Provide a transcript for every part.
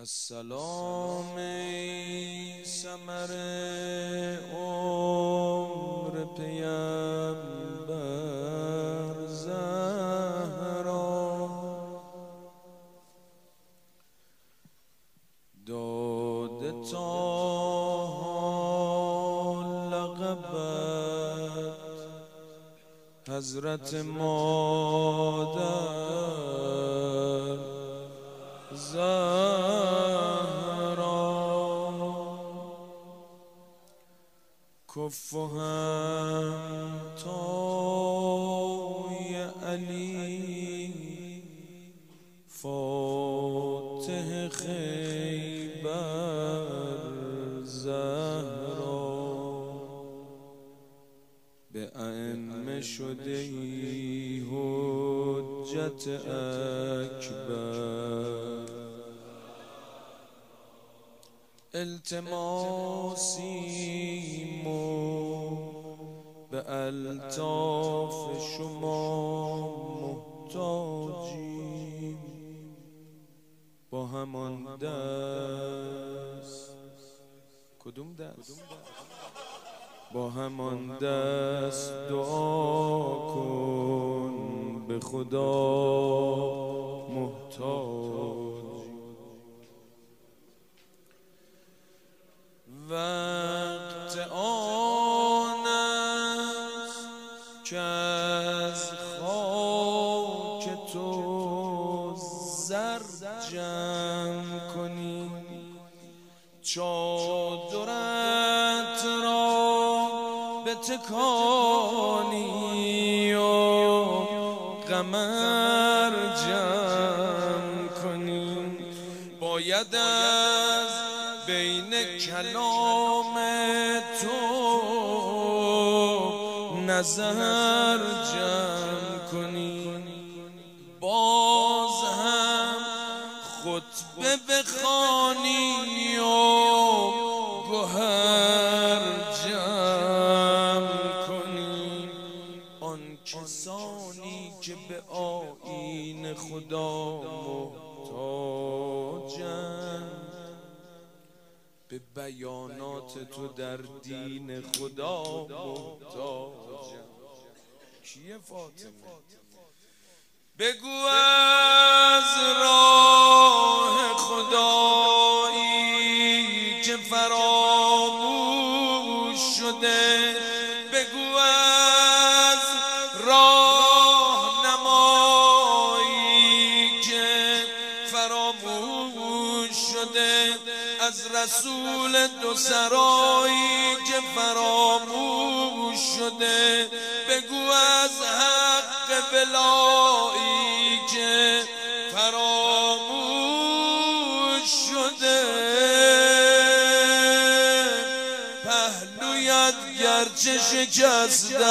السلام ای ثمر عمر پیمبر زهرا، داده تا لقبت حضرت مادر زهرا، کف و همتای علی فاتح خیبر زهرا، به ائمه شده ای حجت اکبر، التماسیم به الطاف شما محتاجیم، با همان دست کدوم دست؟ با همان دست دعا کن به خدا محتاج. وقت آن است که از خاک تو زر جمع کنی، چادرت را بتکانی و قمر جمع کنی، باید از بین کلام تو نظر جمع کنی، باز هم خطبه بخوانی و گوهر جمع کنی، آن کسانی که به آیین خدا محتاجند، به بیانات تو در دین خدا محتاجند. کیه فاطمه؟ بگو از راه خدایی که فراموش شده، بگو از راه نمایی که فراموش شده، از رسول دو سرایی که فراموش شده، بگو از حق بلایی که فراموش شده، پهلویت گرچه شکسته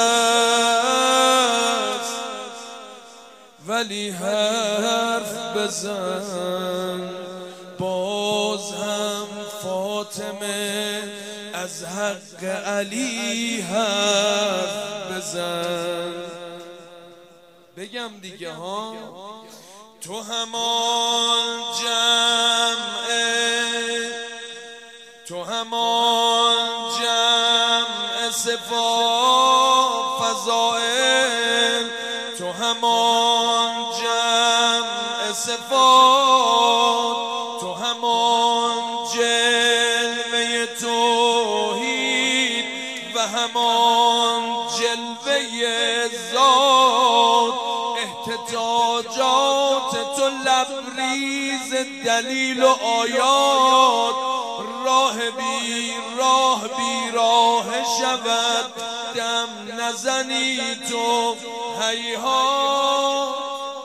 است ولی حرف بزن، باز هم فاطمه از حق علی حرف بزن. بگم دیگه ها، تو همان جمع صفات فضائل، تو همان جمع صفات، تو همان جلوه توحید و همان جلوه ذات، احتجاجات تو لبریز دلیل و آیات، راه بی راه شود دم نزنی تو هیهات،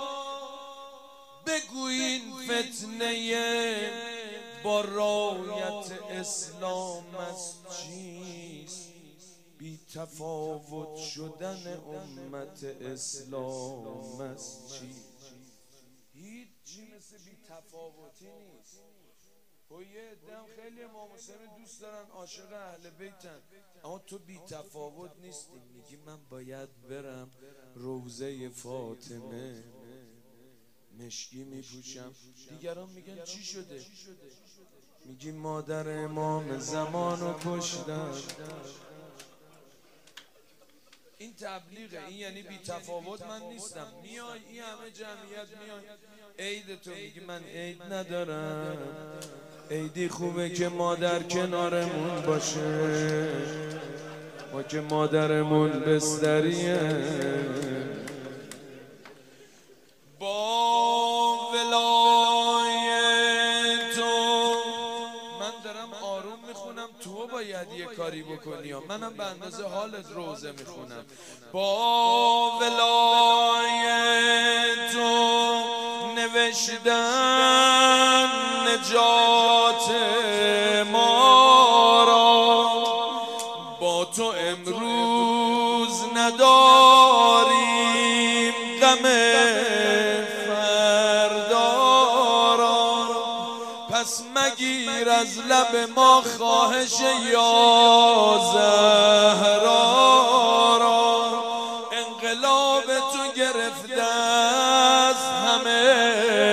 بگو این فتنه با رایت اسلام است چیست، بی تفاوت شدن امت اسلام است چیست؟ هیچی مثل بی تفاوتی نیست. و یه دم خیلی امام حسین دوست دارن، عاشق اهل بیتن، اما تو بی تفاوت نیستی. میگی من باید برم روضه فاطمه، مشکی میپوشم. دیگران میگن چی شده؟ میگی مادر امام زمانو کشتن. این تبلیغه، این یعنی بی تفاوت من نیستم. میای این همه جمعیت میای عید تو میگی من عید ندارم. عیدی خوبه که مادر کنارمون باشه، ما که مادرمون بستریه. با ولای تو من دارم آروم میخونم، تو باید یه کاری بکنی. منم به اندازه حالت روزه میخونم. با ولای تو نوشتن نجات ما را، با تو امروز نداریم غم فردا را. پس مگیر از لب ما خواهش یا زهرا را. انقلاب تو گرفته از همه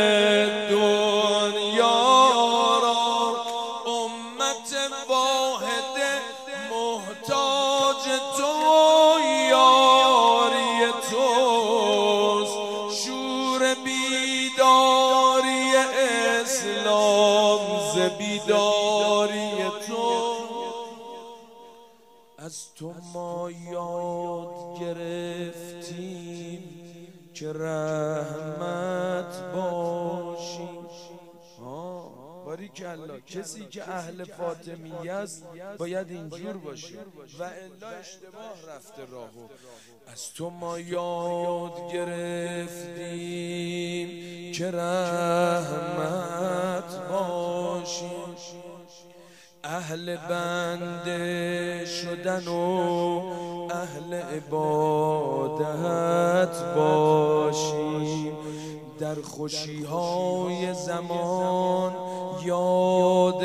دنیا را. امت واحد محتاج تو یاری توست. شور بیداری اسلام ز بیداری تو. از تو ما یاد گرفتیم که رحمت باشیم. باریکالله. کسی که اهل فاطمیه است باید اینجور باشه و الا اشتباه رفته راهو. از تو ما یاد گرفتیم که رحمت باشیم. اهل بنده شدن و اهل عبادت باشیم. در خوشی‌های زمان یاد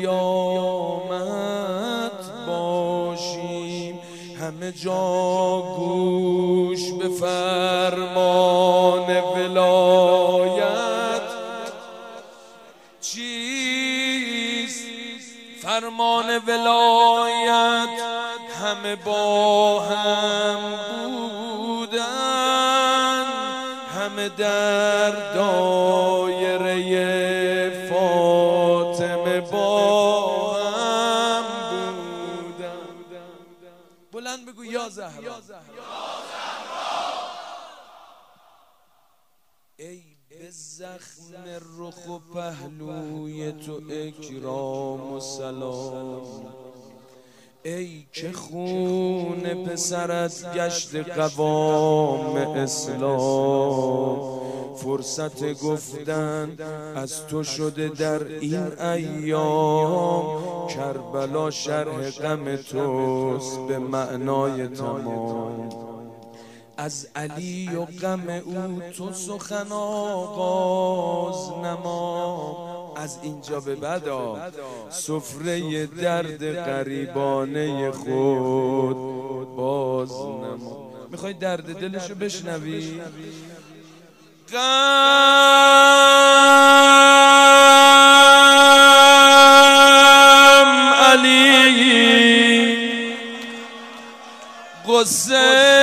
قیامت باشیم. همه جا گوش به فرمان ولایت. چیست فرمان ولایت؟ همه با هم بودن، همه در دایره فاطمه با هم بودن. بلند بگو یا زهرا. ای به زخم رخ و پهلوی تو اکرام و سلام. ای که خون پسرت گشت قوام اسلام. فرصت گفتن از تو شده در این ایام. کربلا شرح غم توست به معنای تمام. از علی و غم او تو سخن آغاز نما. از اینجا به بعدا سفره درد غریبانه خود باز نما. میخوای درد دلشو بشنوی؟ غم علی، غصه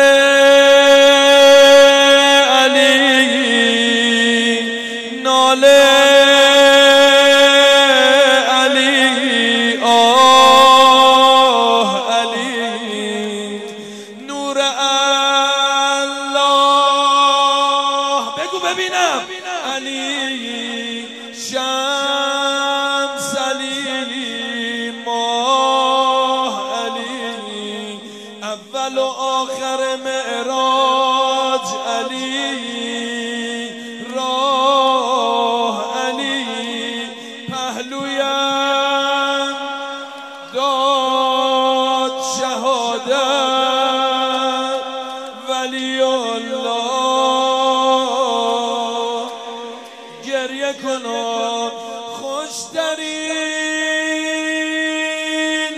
علی شمس علی ماه علی اول و آخر معراج علی راه علی پهلویم داد شهادت ولی الله گریه کن خوشترین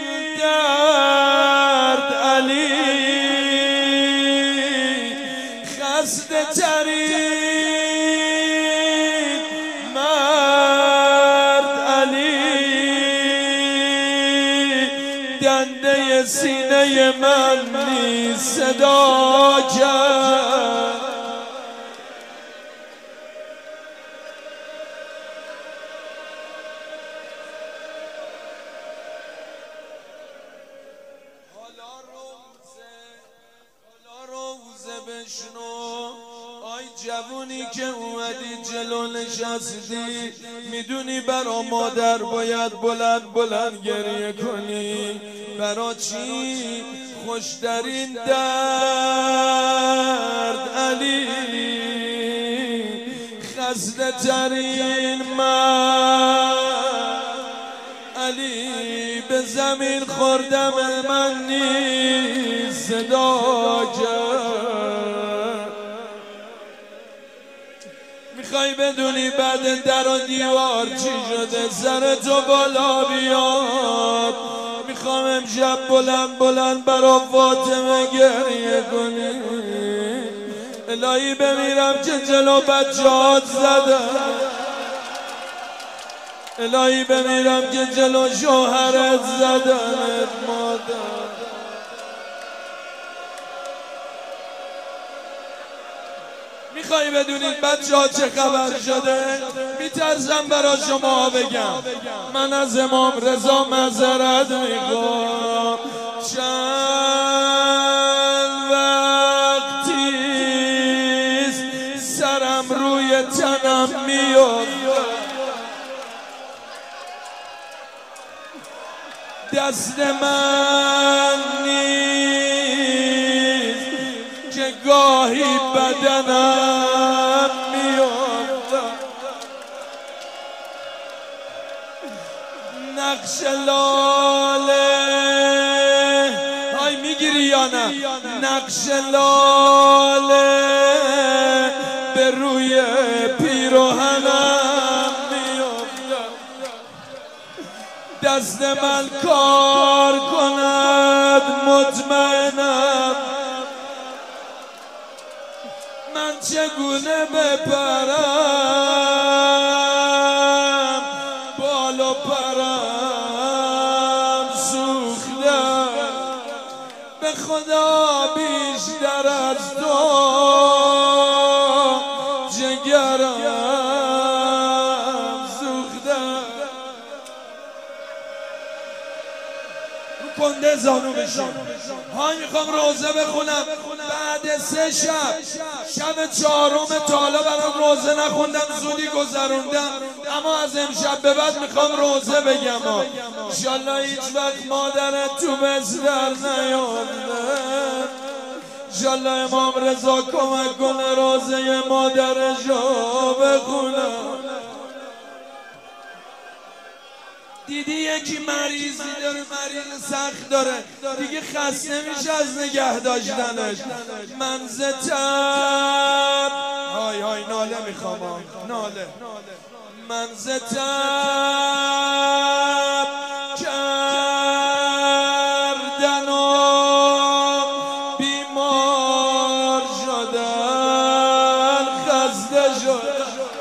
درد علی خسته ترین سینه من نیست صدا کرد. حالا روزه بشنو آی جوونی که اومدی جلو نشستی، میدونی برا مادر باید بلند بلند گریه کنی. برا چی؟ خوشترین درد علی، خسته ترین من علی، به زمین خوردم من نیست صدا کرد. میخوای بدونی بعد در و دیوار چی شده؟ سر تو بالا بیاد. میخوام امشب بلند بلند برا فاطمه گریه کنی. الهی بمیرم که جلو بچه‌هات زدم، الهی بمیرم که جلو شوهرت زدنت مادر. میخوایی بدونید بچه ها چه خبر شده؟ میترسم برا شما بگم. من از امام رضا معذرت میخوام. چند وقتیست سرم روی تنم میفته، دست من نیست که گاهی بدنم میفته. نقش لاله های میگیری یا نه؟ نقش لاله به روی پیراهنم میفته. دست من کار کند مطمئنم، من چگونه بپرم بالا پرم سوخته. به خدا بیشتر از تو جگرم سوخته. کنده زانو بشین. های میخوام روزه بخونم بعد 3 شب. شب 4م تا حالا برام روزه نخوندم، زودی گذروندم، اما از امشب به بعد میخوام روزه بگم. انشالله هیچ وقت مادرت تو بستر نیفته. انشالله امام رضا کمک کنه روزه مادرشو بخونم. دیدی یکی مریضی داره، مریض سخت داره، دیگه خسته میشه از نگه داشتنش. من زتب های های ناله میخوام، ناله. من زتب کردن و بیمار شدن، خسته شدن.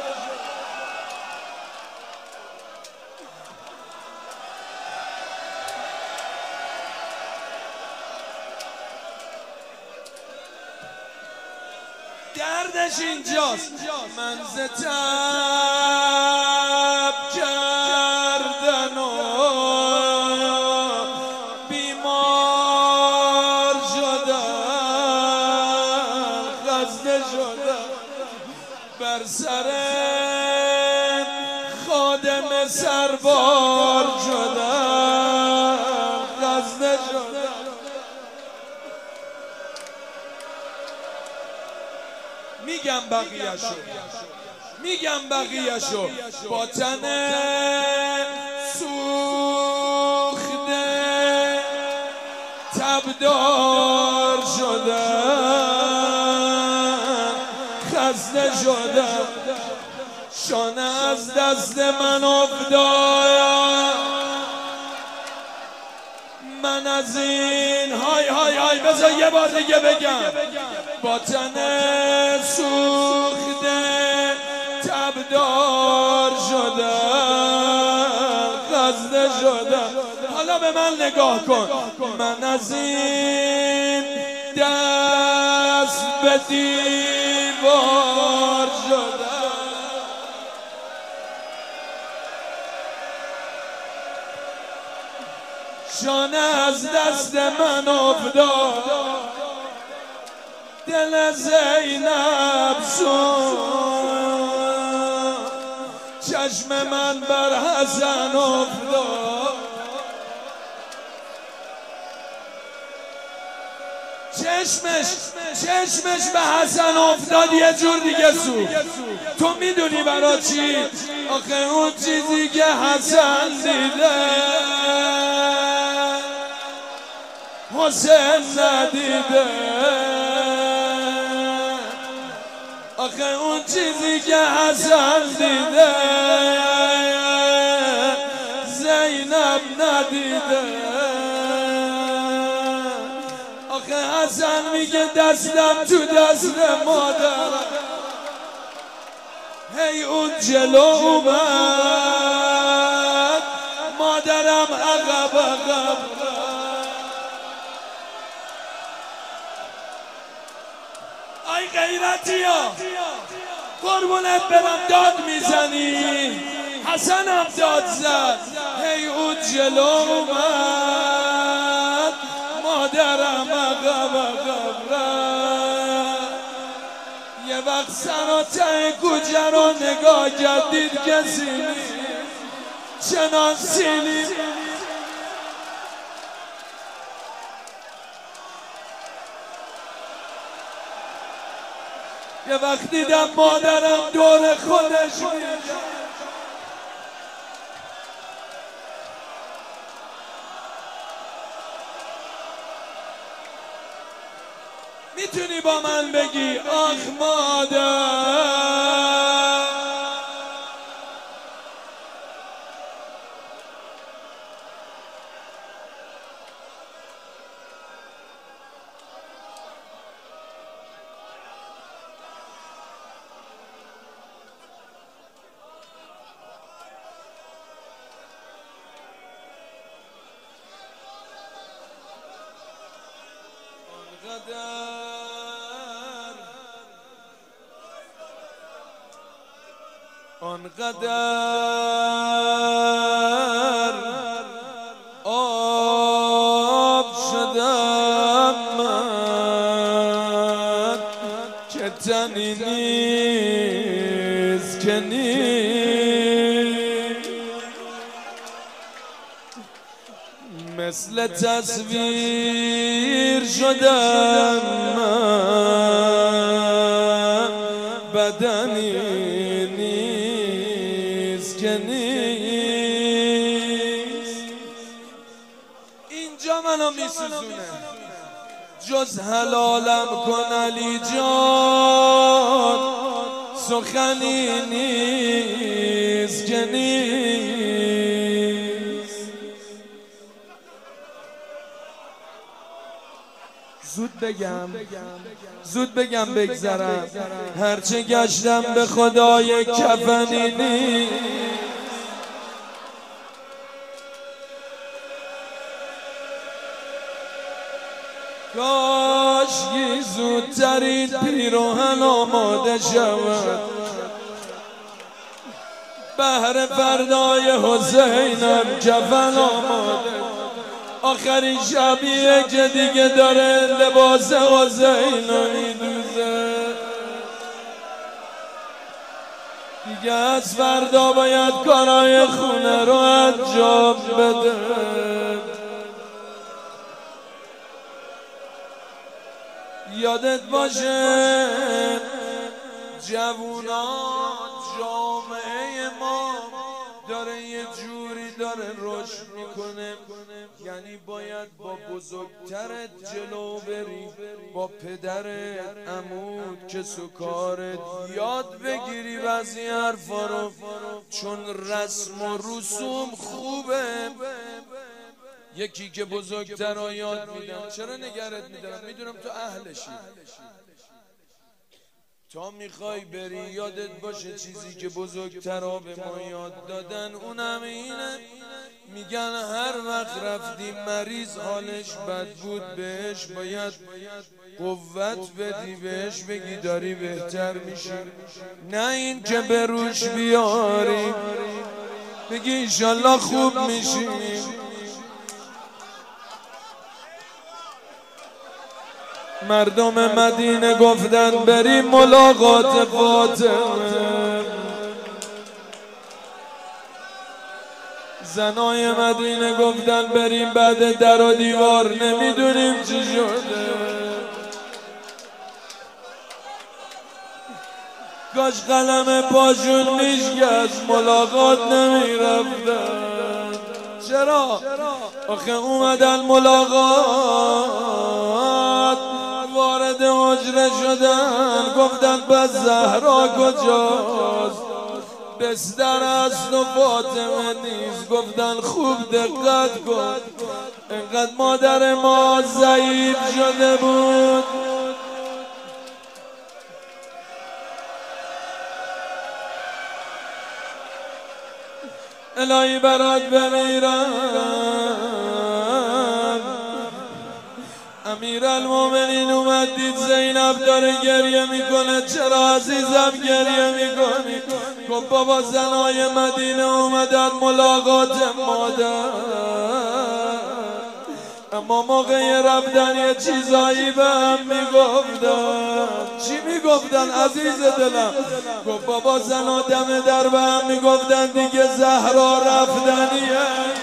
دردش اینجاست. من زتب کردن و بیمار شدن، خسته شدن. بر سر خادم سربار شدن، خسته شدن. میگم بقیه‌شو با تن سوخته تبدار شدن، خسته شدن. شانه از دست من افتاد، من از این های بذار یه بار دیگه بگم. با تن سوخته تبدار شدن، خسته شدن. حالا به من نگاه کن. من از این دست به دیوار شدم، شانه از دست من افتاد، دل زینب سوخت، چشم من بر حسن افتاد، چشمش به حسن افتاد یه جور دیگه سوخت. تو میدونی برا چی؟ آخه اون چیزی که حسن دیده حسین ندیده، آخه اون چیزی که حسن دیده زینب ندیده. آخه حسن میگه دستم تو دست مادرم، هی اون جلو اومد مادرم عقب عقب. ای غیرتی ها قربونت برم داد میزنی، حسنم داد زد، هی اون جلو اومد مادرم عقب عقب رفت. یه وقت سر و ته کوچه رو نگاه کرد، دید کسی نیست، چنان سیلی یه وقت دیدم مادرم دور خودش میتونی با من بگی آخ مادر؟ آنقدر آب شدم من که تنی نیست که نیست، مثل تصویر شدم من، بدنی نیست که نیست. اینجا منو میسوزونه، جز حلالم کن علی جان، سخنی نیست که نیست. زود بگم بگذرم، هرچه گشتم به خدای کفنی نیست. کاشکی زودتر این پیراهن آماده شود، بهر فردای حسینم کفن آماده. آخرین شبیه که دیگه داره لباس حسین رو میدوزه، دیگه از فردا باید کارای خونه رو انجام بده. یادت باشه جوونا، جامعه ما داره یه جوری داره رشد میکنه، یعنی باید با بزرگترت جلو بری، با پدرت، عمود که سکارت یاد بگیری بعضی حرفا رو، چون رسم و رسوم خوبه. یکی که بزرگتر رو یاد میدم، چرا نگرت میدارم؟ میدونم تو اهلشی، تا میخوای بری یادت باشه چیزی که بزرگترها به ما یاد دادن اونم اینه، میگه میگن هر وقت رفتیم مریض حالش بد بود بهش باید قوت بدی، بهش بگی داری بهتر میشی، نه این که به روش بیاری بگی انشالله خوب میشی. مردم مدینه گفتن بریم ملاقات فاطمه، زنای مدینه گفتن بریم بعد در و دیوار نمیدونیم چی شده. کاش قلم پاشون میشکست ملاقات نمیرفتن. چرا؟ آخه اومدن ملاقات وارد حجره شدن، گفتن بس زهرا کجاست؟ بستر است و فاطمه نیست. گفتن خوب دقت کن، انقدر مادر ما ضعیف شده بود. الهی برات بمیرم. امیرالمومنین اومد دید زینب داره گریه میکنه. چرا عزیزم گریه میکنی؟ گفت بابا زنای مدینه اومدن ملاقات مادر، اما موقع رفتن یه چیزایی به هم میگفتن. چی میگفتن عزیز دلم؟ گفت بابا زنا دم در به هم میگفتن دیگه زهرا رفتنیه.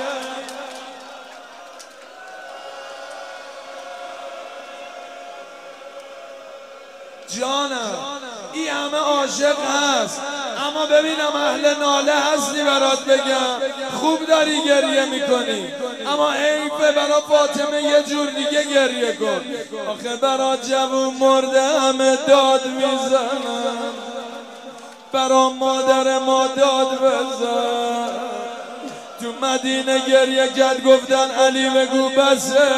جانم این همه عاشق هست، اما ببینم اهل ناله هستی برات بگم خوب داری گریه میکنی، اما حیفه برا فاطمه یه جور دیگه گریه کن. آخه برا جوون مرده همه داد میزنن، برا مادر ما داد بزن. تو مدینه گریه کرد، گفتن علی بگو بسه.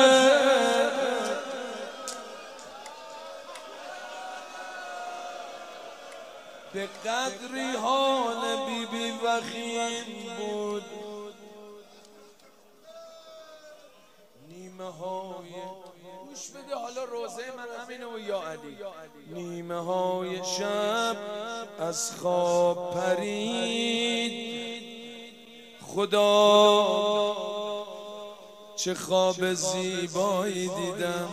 به قدری حال بیبی وخیم بود، نیمه های گوش بده حالا روزه من همینه و یا علی. نیمه های شب از خواب پرید، خدا چه خواب زیبایی دیدم.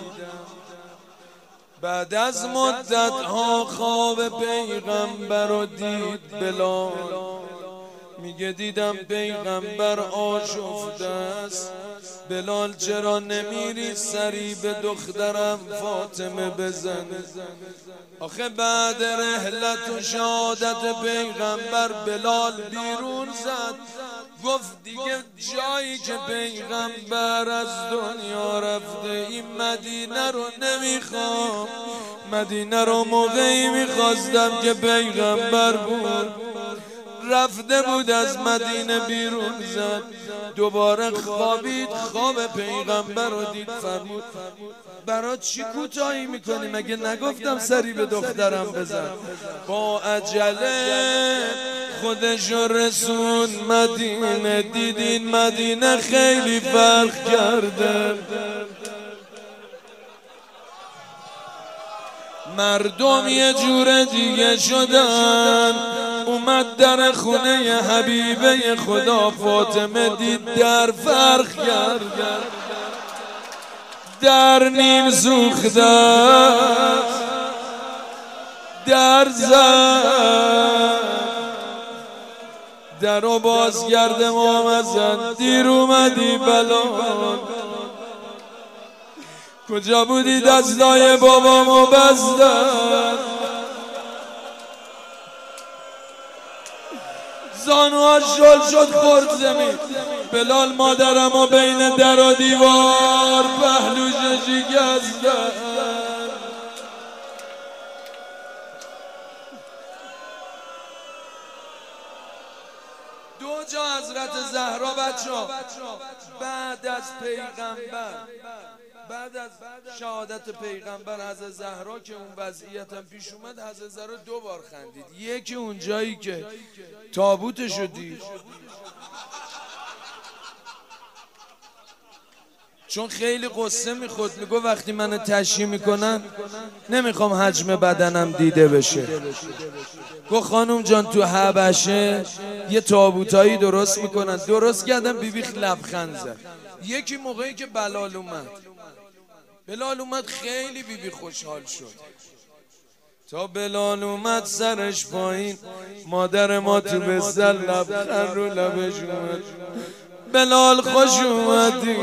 بعد از مدت ها خواب پیغمبر رو دید بلال. میگه دیدم پیغمبر آشفته است. بلال چرا نمیری سری به دخترم فاطمه بزن؟ آخه بعد رحلت و شهادت پیغمبر بلال بیرون زد، گفت دیگه جایی که پیغمبر از دنیا رفته این مدینه رو نمیخوام. مدینه رو موقعی میخواستم که پیغمبر بود، رفته بود از مدینه بیرون زد، دوباره خوابید، خواب پیغمبر رو دید. فرمود برات چی کوتاهی میکنی؟ مگه نگفتم سری به دخترم بزن؟ با عجله خودش رسون مدینه، دیدین مدینه خیلی فرق کرده. مردم یه جور دیگه شدن. اومد در خونه حبیبه خدا فاطمه، دید در فرق کرد، در نیم سوخته، در زد، در رو باز کرده محمد زن. دیر اومدی بلال، کجا بودی دستای بابامو بستن؟ زانوها شل شد خورد زمین. بلال مادرمو بین در و دیوار پهلوش شکستن. دو جا حضرت زهرا بچه‌ها بعد از پیغمبر، بعد از شهادت پیغمبر حضرت زهرا که اون وضعیت هم پیش اومد، حضرت زهرا دو بار خندید. یکی اون جایی که تابوتشو دید، چون خیلی قصه میخورد، میگو وقتی منو تشییع میکنن نمیخوام حجم بدنم دیده بشه. گو خانم جان تو حبشه یه تابوتایی درست میکنن، درست کردن. بیبی لبخند زد. یکی موقعی که بلال اومد خیلی بیبی خوشحال شد. تا بلال اومد سرش پایین، مادر ما تو بستر لبخند رو لبش اومد. بلال خوش اومدی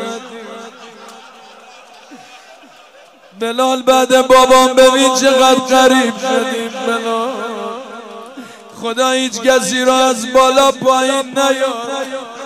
بلال، بعد بابام ببین چقدر غریب شدیم. بلال خدا هیچ کسی رو از بالا پایین نیار.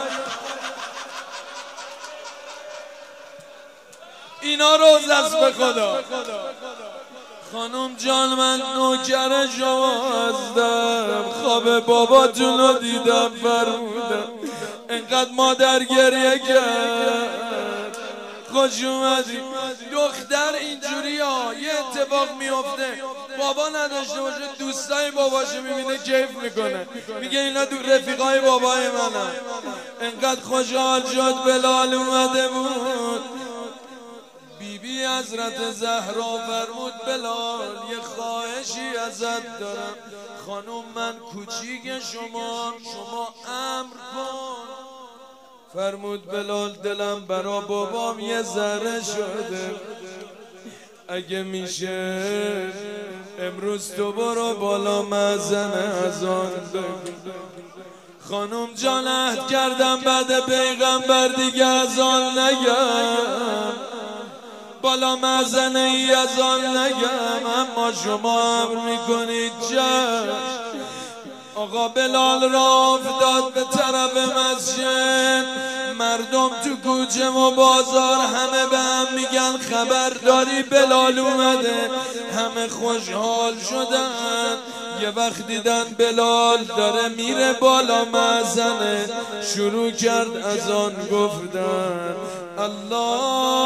اینا روز است به خدا. خانم جان من نوکر شما هستم، خواب باباتون رو دیدم فرمودم. انقدر مادر گریه کرد. خوش اومدی. دختر اینجوری ها یه اتفاق میفته، بابا نداشته باشه دوستای باباشو میبینه کیف میکنه، میگه اینا رفیقای بابای منم. انقدر خوشحال شد بلال اومده بود. بیبی حضرت زهرا فرمود بلال یه خواهشی ازت دارم. خانم من کوچیک شما امر کن. فرمود بلال دلم برا بابام یه ذره شده، اگه میشه امروز تو برو بالا مأذن اذان بگو. خانم جان عهد کردم بعد پیغمبر دیگه اذان نگم، بالا مأذن ای اذان نگم، اما شما امر میکنید چشم. آقا بلال راه افتاد به طرف مسجد. مردم تو کوچه و بازار همه به هم میگن خبرداری بلال اومده. همه خوشحال شدن. یه وقت دیدن بلال داره میره بالا مأذنه، شروع کرد اذان گفتن. الله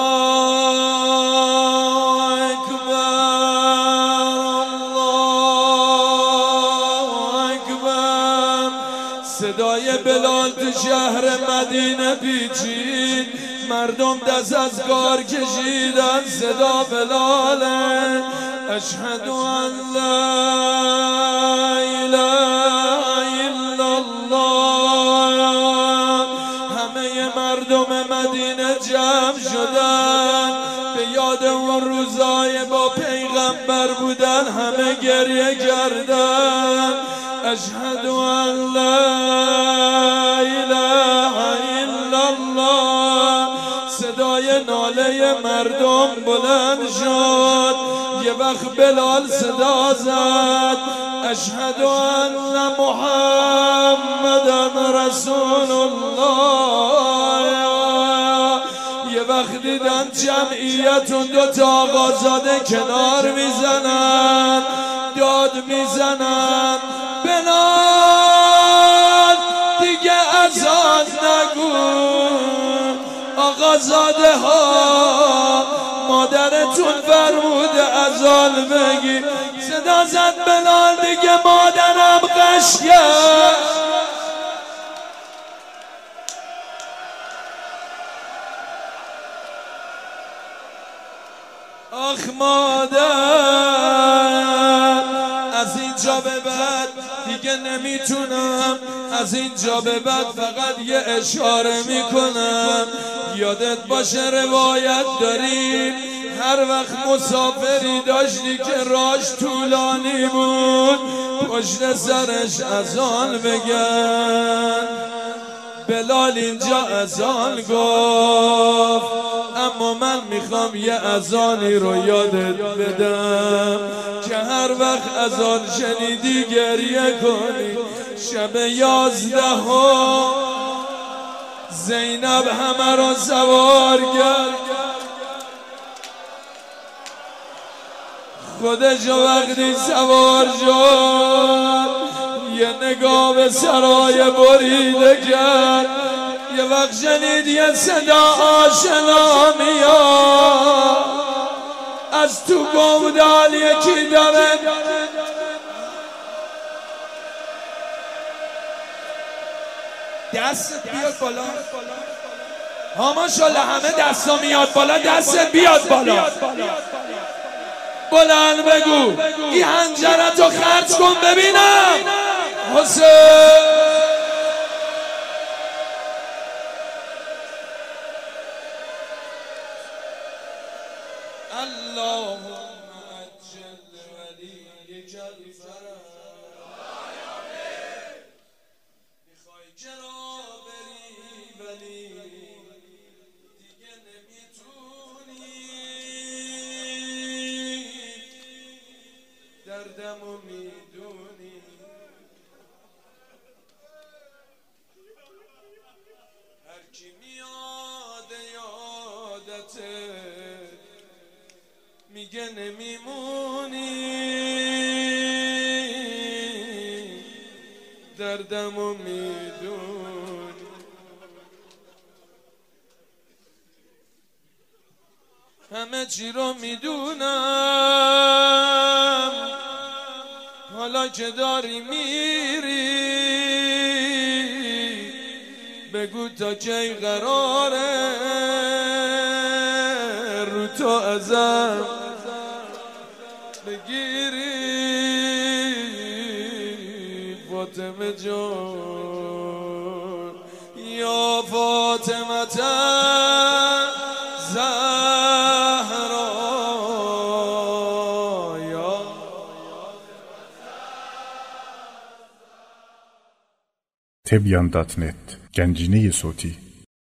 صدای بلال تو شهر مدینه پیچید. مردم دست از کار کشیدن. صدا بلاله. اشهد ان لا اله الا الله. همه مردم مدینه جمع شدن، به یاد اون روزای با پیغمبر بودن. همه گریه کردن. اشهد ان لا اله الا الله. صدای ناله مردم بلند شد. یه وقت بلال صدا زد اشهد ان محمدا رسول الله. یه وقت دیدن جمعیتون دوتا آقازاده کنار میزنن، داد میزنن بلال دیگه اذان نگو. آقازاده ها مادرتون فرموده اذان بگی. صدا زد بلال دیگه مادرم غش کرد. آخ مادر از اینجا به بعد دیگه نمیتونم، از اینجا به بعد فقط یه اشاره میکنم. یادت باشه روایت داریم هر وقت مسافری داشتی که راهش طولانی بود پشت سرش اذان بگن. بلال اینجا اذان گفت، اما من میخوام یه اذانی رو یادت بدم که هر وقت اذان شنیدی گریه کنی. شب 11 زینب همه رو سوار کرد. خودش وقتی سوار شد یه نگاه به سرای بریده کرد. یه وقت شنید یه صدا آشنا میاد از تو گودال. یکی داره دست بیاد بالا. ها ماشاءالله همه دستا میاد بالا، دستت بیاد بالا، بلند بگو این حنجرتو خرج کن ببینم حسین. اللهم عجل ولیک الفرج. میخوای چرا بری ولی دیگه نمیتونی، دردمو میدونی. هر کی میاد یادته میگه نمیمونی، دردمو میدونی. همه چی رو میدونم، حالا که داری میری بگو تا کی قراره رو تو ازم بگیری فاطمه جان یا فاطمه زهرا یا Tebyan.net Gənciniyi Soti